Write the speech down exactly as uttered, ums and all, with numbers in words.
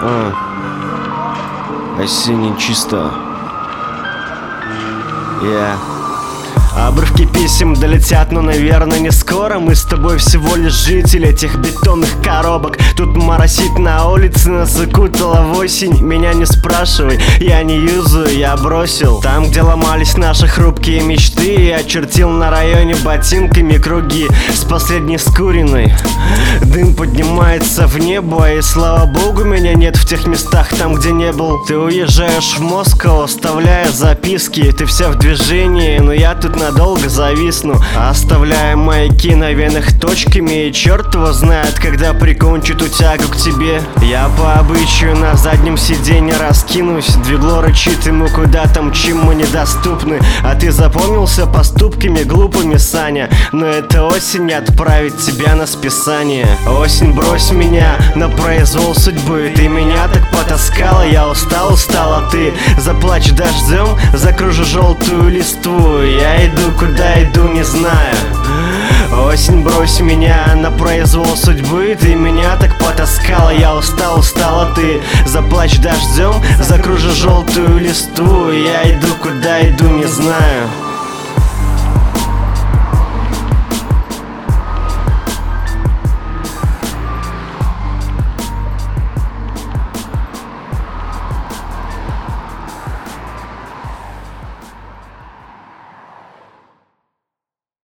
А. Осенне чисто. Я. Обрывки писем долетят, но, наверное, не скоро. Мы с тобой всего лишь жители этих бетонных коробок. Тут моросит на улице, нас закутала в осень. Меня не спрашивай, я не юзаю, я бросил. Там, где ломались наши хрупкие мечты, я чертил на районе ботинками круги с последней скуренной. Дым поднимается в небо, и слава богу, меня нет в тех местах, там, где не был. Ты уезжаешь в Москву, оставляя записки. Ты вся в движении, но я тут надолго зависну, оставляя маяки на венах точками. И черт его знает, когда прикончу ту тягу к тебе. Я по обычаю на заднем сиденье раскинусь. Двигло рычит, ему куда-то мчим, мы недоступны. А ты запомнился поступками глупыми, Саня. Но это осень отправить тебя на списание. Осень, брось меня на произвол судьбы. Ты меня так потаскала, я устал, устал, а ты заплачь дождем, закружу желтую листву. Я иду, куда иду, не знаю. Осень, брось меня на произвол судьбы. Ты меня так потаскала, я устал, устал, а ты заплачь дождем, закружу желтую листву. Я иду, куда иду, не знаю.